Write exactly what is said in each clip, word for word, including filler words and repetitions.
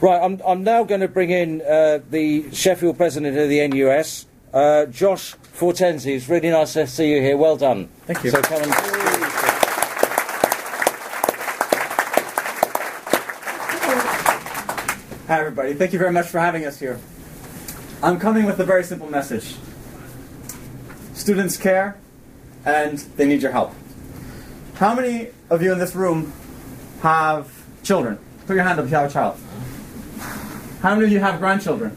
Right, I'm, I'm now going to bring in uh, the Sheffield president of the N U S, uh, Josh Fortenzi. It's really nice to see you here. Well done. Thank you. So come and... Hi everybody, thank you very much for having us here. I'm coming with a very simple message. Students care, and they need your help. How many of you in this room have children? Put your hand up if you have a child. How many of you have grandchildren?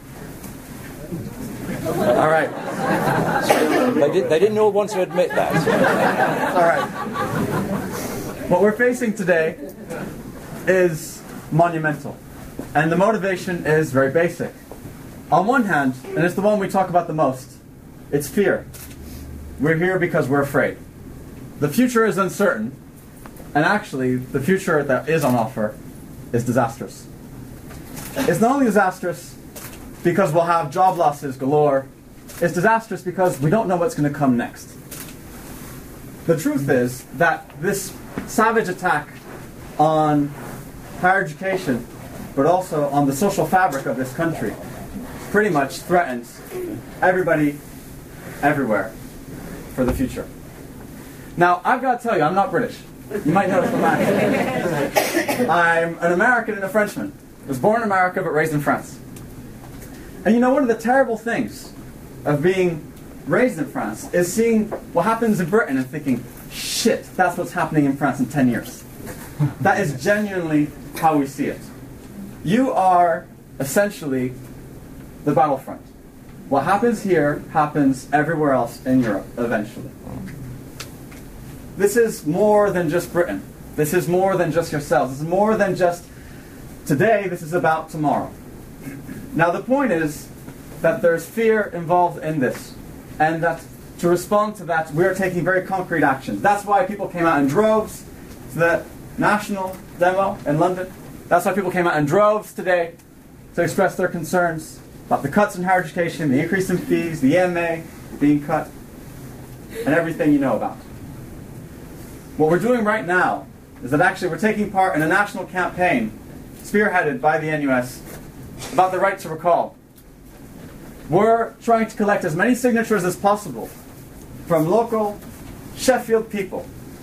All right. They, did, they didn't all want to admit that. All right. What we're facing today is monumental. And the motivation is very basic. On one hand, and it's the one we talk about the most, it's fear. We're here because we're afraid. The future is uncertain, and actually, the future that is on offer is disastrous. It's not only disastrous because we'll have job losses galore, it's disastrous because we don't know what's going to come next. The truth is that this savage attack on higher education, but also on the social fabric of this country, pretty much threatens everybody, everywhere, for the future. Now, I've got to tell you, I'm not British. You might notice from my accent. I'm an American and a Frenchman. I was born in America, but raised in France. And you know, one of the terrible things of being raised in France is seeing what happens in Britain and thinking, shit, that's what's happening in France in ten years. That is genuinely how we see it. You are essentially the battlefront. What happens here happens everywhere else in Europe, eventually. This is more than just Britain. This is more than just yourselves. This is more than just today. This is about tomorrow. Now the point is that there's fear involved in this, and that to respond to that, we are taking very concrete actions. That's why people came out in droves to the national demo in London. That's why people came out in droves today to express their concerns about the cuts in higher education, the increase in fees, the E M A being cut, and everything you know about. What we're doing right now is that actually we're taking part in a national campaign spearheaded by the N U S about the right to recall. We're trying to collect as many signatures as possible from local Sheffield people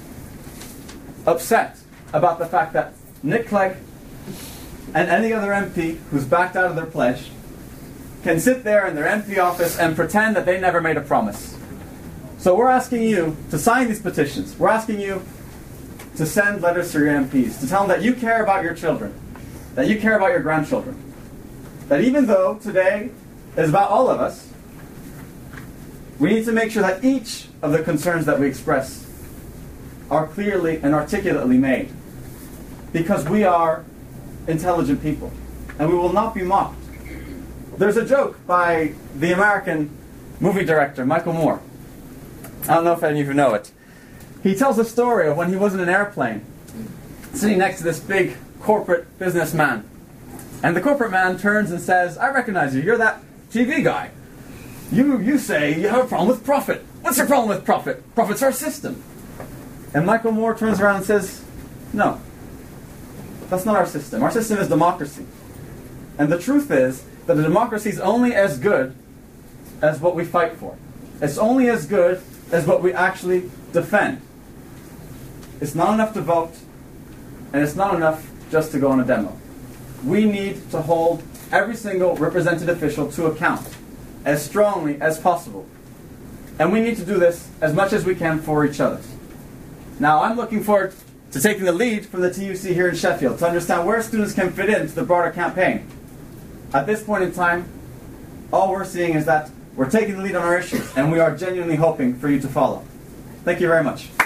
upset about the fact that Nick Clegg and any other M P who's backed out of their pledge can sit there in their M P office and pretend that they never made a promise. So we're asking you to sign these petitions. We're asking you to send letters to your M Ps, to tell them that you care about your children, that you care about your grandchildren. That even though today is about all of us, we need to make sure that each of the concerns that we express are clearly and articulately made. Because we are intelligent people, and we will not be mocked. There's a joke by the American movie director, Michael Moore. I don't know if any of you know it. He tells a story of when he was in an airplane, sitting next to this big corporate businessman. And the corporate man turns and says, I recognize you, you're that T V guy. You, you say you have a problem with profit. What's your problem with profit? Profit's our system. And Michael Moore turns around and says, no, that's not our system. Our system is democracy. And the truth is that a democracy is only as good as what we fight for. It's only as good as what we actually defend. It's not enough to vote, and it's not enough just to go on a demo. We need to hold every single represented official to account as strongly as possible. And we need to do this as much as we can for each other. Now, I'm looking forward to taking the lead from the T U C here in Sheffield to understand where students can fit into the broader campaign. At this point in time, all we're seeing is that we're taking the lead on our issues, and we are genuinely hoping for you to follow. Thank you very much.